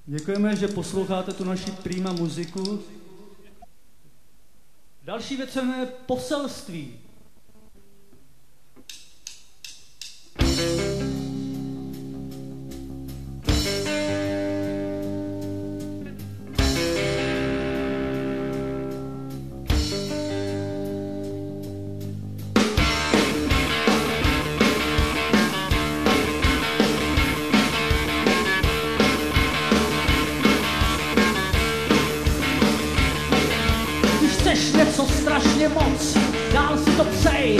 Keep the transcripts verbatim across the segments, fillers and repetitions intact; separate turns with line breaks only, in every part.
Děkujeme, že posloucháte tu naši prima muziku. Další věc se jmenuje poselství.
Chceš něco strašně moc, dál si to přej.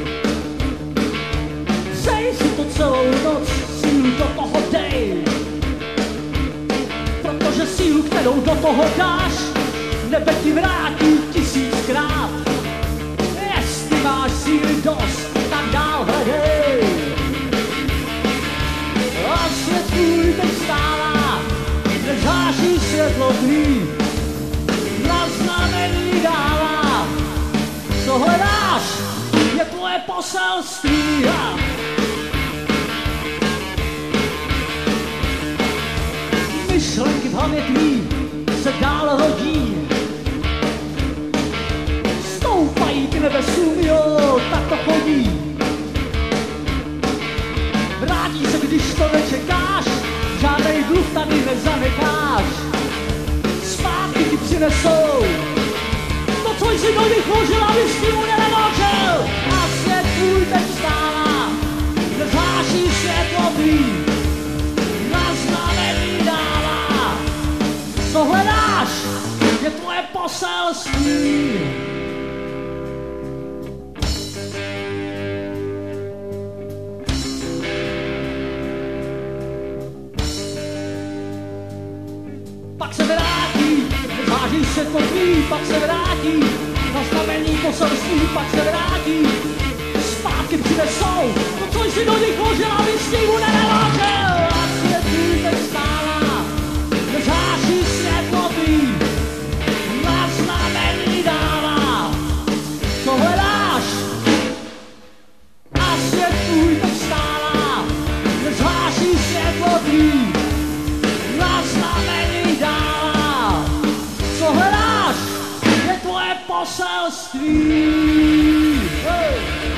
Přej si to celou noc, sílu do toho dej. Protože sílu, kterou do toho dáš, nebe ti vrátí tisíckrát. Jestli máš síly dost, tak dál hledej. A svět tvůj teď stává, nezáří světlo tvý. Na znamení dává, co hledáš, je tvoje poselství. Myšlenky v hlavě tvý se dál rodí, stoupají k nebesům, jo, tak to chodí. Vrátí se, když to nečekáš, žádnej dluh tady nezanecháš. Zpátky ti přinesou to, co jsi do nich vložil, abys ti mu nenemožil. A svět tvůj teď vstává, nezáří světlo tvý. Na znamení dává, co hledáš, je tvoje poselství. Pak se vrátí, září se to tvý, pak se vrátí, na znamení poselství, pak se vrátí. Zpátky přinesou to, co jsi do nich vložil, abys s tím neneložil. A svět tvůj teď stává, září světlo tvý, na znamení dává, co hledáš. A svět tvůj teď stává, září světlo tvý, na znamení dává, co hledáš, je tvoje poselství. Hey.